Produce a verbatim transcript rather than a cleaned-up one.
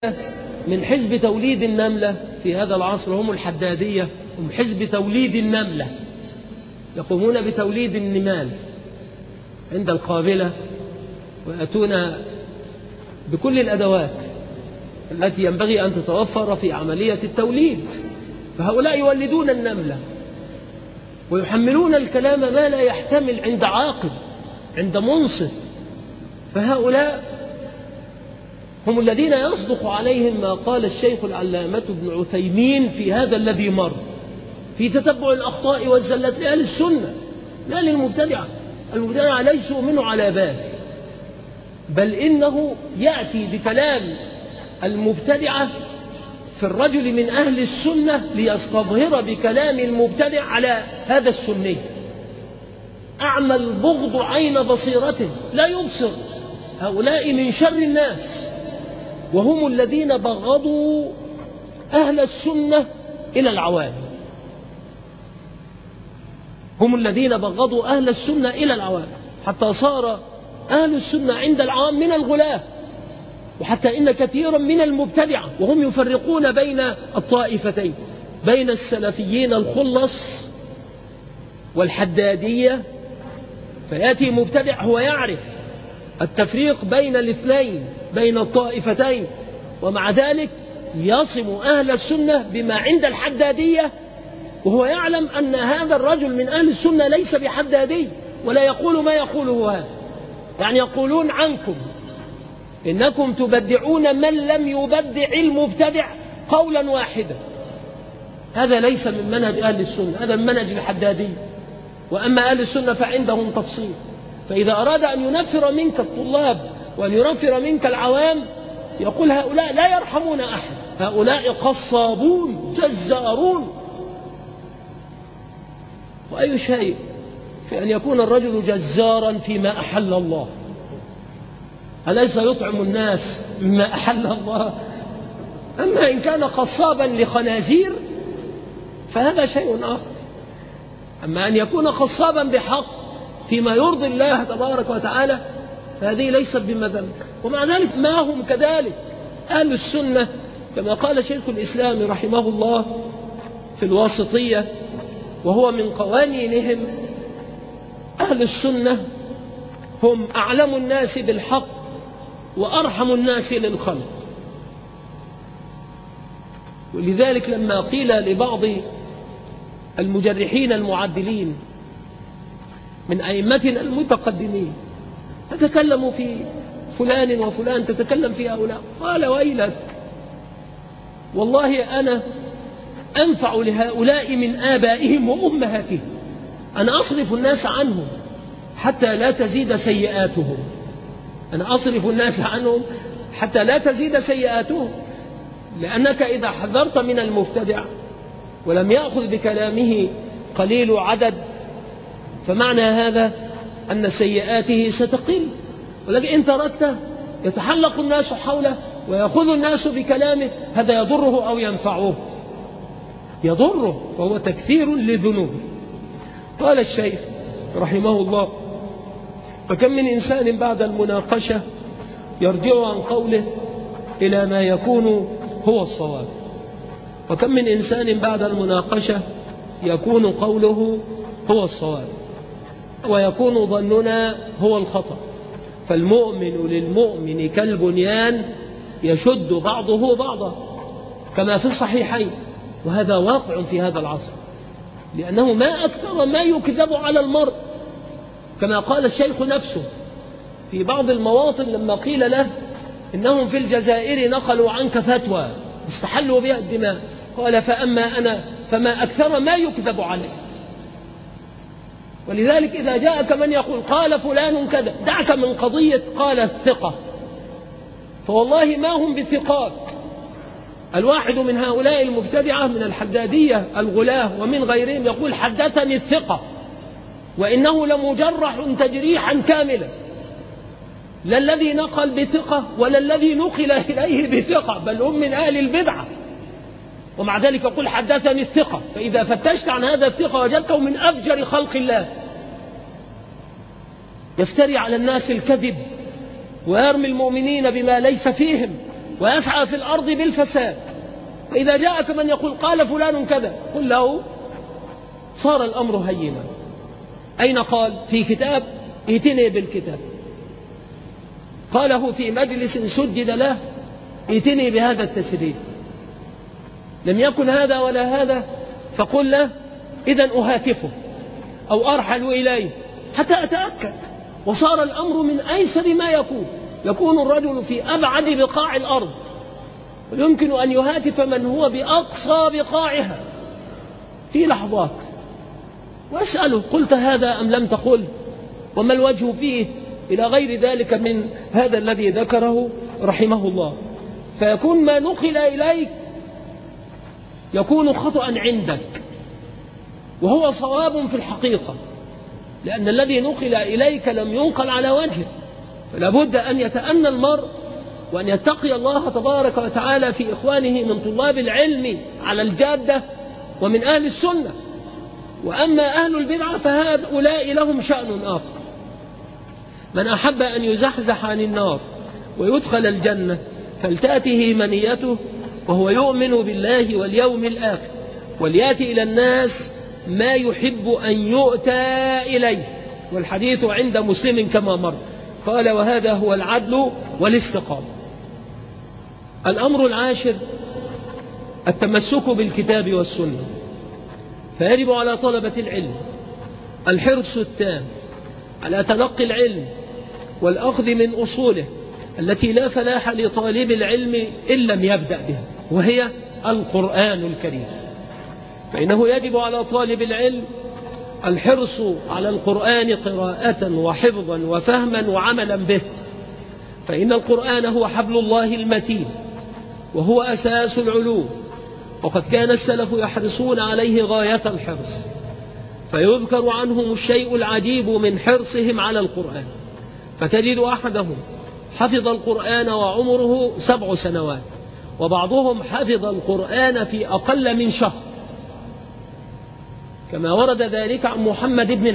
من حزب توليد النملة في هذا العصر هم الحدادية، هم حزب توليد النملة، يقومون بتوليد النمال عند القابلة ويأتون بكل الأدوات التي ينبغي أن تتوفر في عملية التوليد. فهؤلاء يولدون النملة ويحملون الكلام ما لا يحتمل عند عاقل عند منصف. فهؤلاء هم الذين يصدق عليهم ما قال الشيخ العلامة ابن عثيمين في هذا الذي مر في تتبع الأخطاء والزلات لأهل السنة لا للمبتدعة. المبتدعة ليسوا منه على بال، بل إنه يأتي بكلام المبتدعة في الرجل من أهل السنة ليستظهر بكلام المبتدع على هذا السني. أعمى البغض عين بصيرته لا يبصر. هؤلاء من شر الناس، وهم الذين بغضوا أهل السنة إلى العوام. هم الذين بغضوا أهل السنة إلى العوام حتى صار أهل السنة عند العوام من الغلاة، وحتى إن كثيرا من المبتدعة وهم يفرقون بين الطائفتين، بين السلفيين الخلص والحدادية. فيأتي مبتدع هو يعرف التفريق بين الاثنين بين الطائفتين، ومع ذلك يصم أهل السنة بما عند الحدادية، وهو يعلم أن هذا الرجل من أهل السنة ليس بحدادي ولا يقول ما يقوله هذا. يعني يقولون عنكم إنكم تبدعون من لم يبدع المبتدع قولا واحدا. هذا ليس من منهج أهل السنة، هذا من منهج الحدادي. وأما أهل السنة فعندهم تفصيل. فإذا أراد أن ينفر منك الطلاب وأن ينفر منك العوام يقول هؤلاء لا يرحمون أحد، هؤلاء قصابون جزارون. وأي شيء في أن يكون الرجل جزارا فيما أحل الله؟ أليس يطعم الناس مما أحل الله؟ أما إن كان قصابا لخنازير فهذا شيء آخر. أما أن يكون قصابا بحق فيما يرضي الله تبارك وتعالى فهذه ليست بمذنب. ومع ذلك ما هم كذلك. أهل السنة كما قال شيخ الإسلام رحمه الله في الواسطية وهو من قوانينهم: أهل السنة هم أعلم الناس بالحق وأرحم الناس للخلق. ولذلك لما قيل لبعض المجرحين المعدلين من أئمتنا المتقدمين تتكلم في فلان وفلان، تتكلم في هؤلاء، قال: ويلك، والله أنا أنفع لهؤلاء من آبائهم وأمهاتهم. أنا أصرف الناس عنهم حتى لا تزيد سيئاتهم. أنا أصرف الناس عنهم حتى لا تزيد سيئاتهم. لأنك إذا حذرت من المبتدع ولم يأخذ بكلامه قليل عدد فمعنى هذا أن سيئاته ستقل. ولكن إن تركته يتحلق الناس حوله ويأخذ الناس بكلامه، هذا يضره أو ينفعه؟ يضره، فهو تكثير لذنوبه. قال الشيخ رحمه الله: فكم من إنسان بعد المناقشة يرجع عن قوله إلى ما يكون هو الصواب، وكم من إنسان بعد المناقشة يكون قوله هو الصواب ويكون ظننا هو الخطأ. فالمؤمن للمؤمن كالبنيان يشد بعضه بعضا كما في الصحيحين. وهذا واقع في هذا العصر، لأنه ما أكثر ما يكذب على المرء، كما قال الشيخ نفسه في بعض المواطن لما قيل له إنهم في الجزائر نقلوا عنك فتوى استحلوا بها الدماء، قال: فأما أنا فما أكثر ما يكذب عليه. ولذلك إذا جاءك من يقول قال فلان كذا، دعك من قضية قال الثقة، فوالله ما هم بثقات. الواحد من هؤلاء المبتدعة من الحدادية الغلاة ومن غيرهم يقول: حدثني الثقة، وإنه لمجرح تجريحا كاملا، لا الذي نقل بثقة ولا الذي نقل إليه بثقة، بل هم من أهل البدعة. ومع ذلك يقول: حدثني الثقة. فإذا فتشت عن هذا الثقة وجدته من أفجر خلق الله، يفتري على الناس الكذب ويرمي المؤمنين بما ليس فيهم ويسعى في الأرض بالفساد. فإذا جاءك من يقول قال فلان كذا قل له صار الأمر هينا. أين قال؟ في كتاب، ائتني بالكتاب. قاله في مجلس سجد له، ائتني بهذا التسريب. لم يكن هذا ولا هذا، فقل له إذن أهاتفه أو أرحل إليه حتى أتأكد. وصار الأمر من أيسر ما يكون. يكون الرجل في أبعد بقاع الأرض ويمكن أن يهاتف من هو بأقصى بقاعها في لحظات، وأسأله قلت هذا أم لم تقل، وما الوجه فيه، إلى غير ذلك من هذا الذي ذكره رحمه الله. فيكون ما نقل إليك يكون خطأ عندك وهو صواب في الحقيقة، لأن الذي نقل إليك لم ينقل على وجهه. فلا بد أن يتأنى المرء وأن يتقي الله تبارك وتعالى في إخوانه من طلاب العلم على الجادة ومن أهل السنة. وأما أهل البدعة فهؤلاء لهم شأن آخر. من أحب أن يزحزح عن النار ويدخل الجنة فلتأته منيته وهو يؤمن بالله واليوم الآخر وليأتي إلى الناس ما يحب أن يؤتى إليه. والحديث عند مسلم كما مر. قال وهذا هو العدل والاستقامة. الأمر العاشر التمسك بالكتاب والسنة. فيجب على طلبة العلم الحرص التام على تلقي العلم والأخذ من أصوله التي لا فلاح لطالب العلم إن لم يبدأ بها، وهي القرآن الكريم. فإنه يجب على طالب العلم الحرص على القرآن قراءة وحفظا وفهما وعملا به، فإن القرآن هو حبل الله المتين وهو أساس العلوم، وقد كان السلف يحرصون عليه غاية الحرص. فيذكر عنهم الشيء العجيب من حرصهم على القرآن، فتجد أحدهم حفظ القرآن وعمره سبع سنوات، وبعضهم حفظ القرآن في أقل من شهر، كما ورد ذلك عن محمد بن